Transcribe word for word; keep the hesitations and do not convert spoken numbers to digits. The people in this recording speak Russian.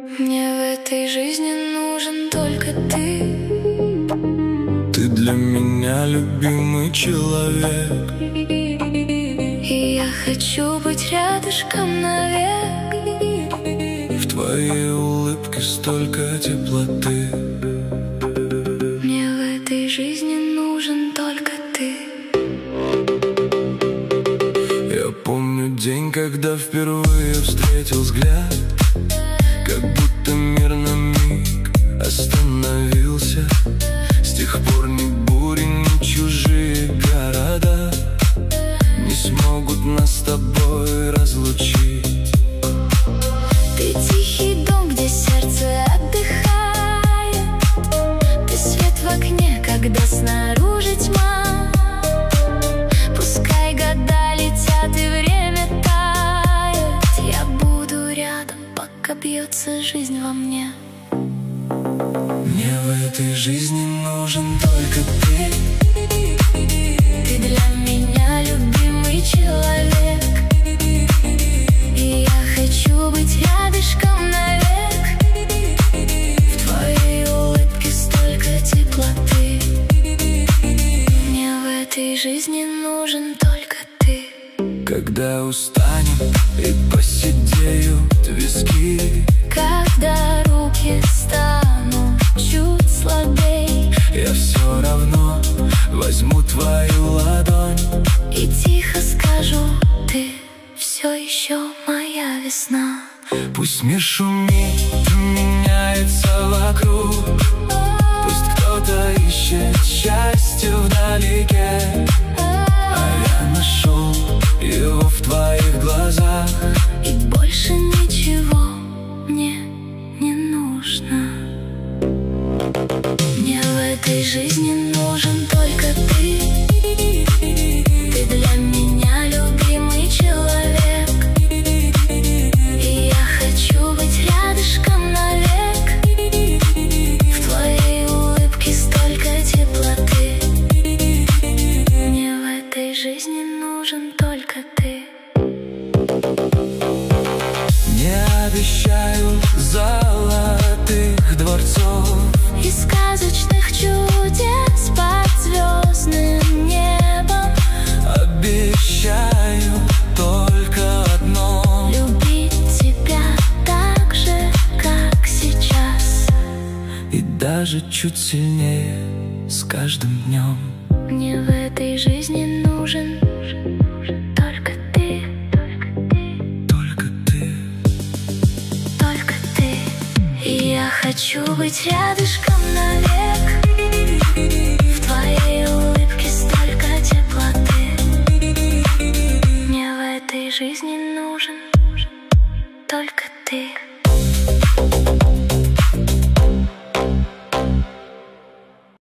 Мне в этой жизни нужен только ты. Ты для меня любимый человек, и я хочу быть рядышком навек. в твоей улыбке столько теплоты. Мне в этой жизни нужен только ты. Я помню день, когда впервые встретил взгляд, как будто мир на миг остановился. С тех пор ни бури, ни чужие города не смогут нас с тобой разлучить. Ты тихий дом, где сердце отдыхает. Ты свет в окне, когда снаружи тьма. Пускай года летят и время тает, я буду рядом, пока бьется жизнь во мне. Мне в этой жизни нужен только ты. Ты для меня любимый человек, и я хочу быть рядышком навек. В твоей улыбке столько теплоты. Мне в этой жизни нужен только ты. Когда устанем и посидеют виски, Когда руки станут чуть слабей, я все равно возьму твою ладонь и тихо скажу: ты все еще моя весна. Пусть мир шумит, меняется вокруг. Пусть кто-то ищет счастье вдалеке, а я нашел его в твоих глазах. И больше ничего мне не нужно. Мне в этой жизни нужен только ты. Ты для меня любимый человек, и я хочу быть рядышком навек. В твоей улыбке столько теплоты. Мне в этой жизни нужен только ты. Не обещаю золотых дворцов И сказочных чудес под звездным небом. обещаю только одно: Любить тебя так же, как сейчас, и даже чуть сильнее с каждым днем. мне в этой жизни нужен только ты. Только ты. Только ты. И я хочу быть рядышком навек. В твоей улыбке столько теплоты. Мне в этой жизни нужен только ты.